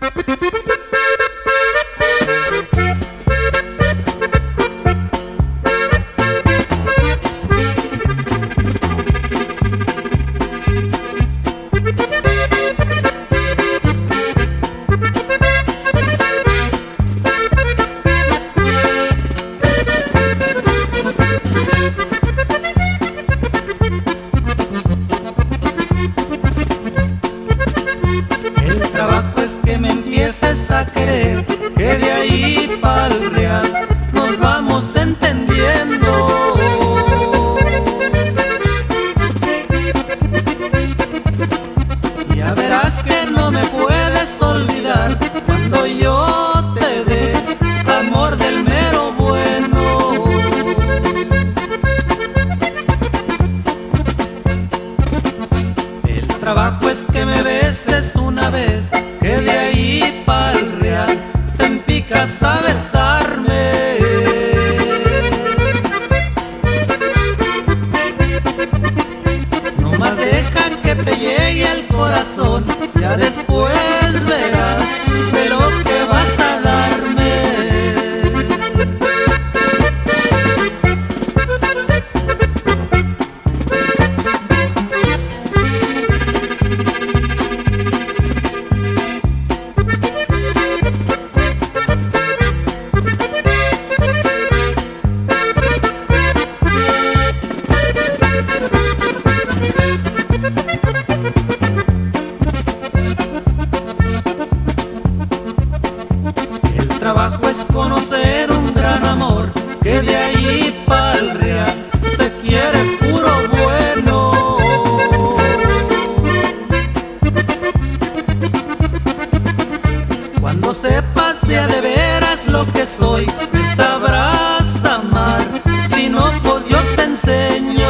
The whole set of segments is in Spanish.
El trabajo es que me empieces a querer, que de ahí pa'l real nos vamos entendiendo. Ya verás que no me puedes olvidar cuando yo te dé amor del mero bueno. El trabajo es que me beses una vez, que de ahí pa'l real te empicas a besarme. No más deja que te llegue al corazón, ya después verás de lo que vas a darme. El trabajo es conocer un gran amor, que de ahí pa'l real se quiere puro bueno. Cuando sepas de veras lo que soy, me sabrás amar, si no pues yo te enseño.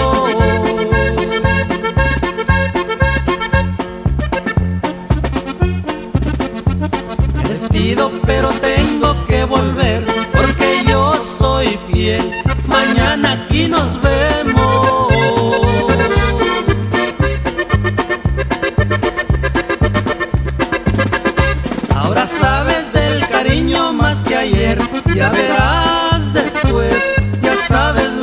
Me despido pero tengo que volver, porque yo soy fiel, mañana aquí nos vemos. Ahora sabes del cariño más que ayer, ya verás después, ya sabes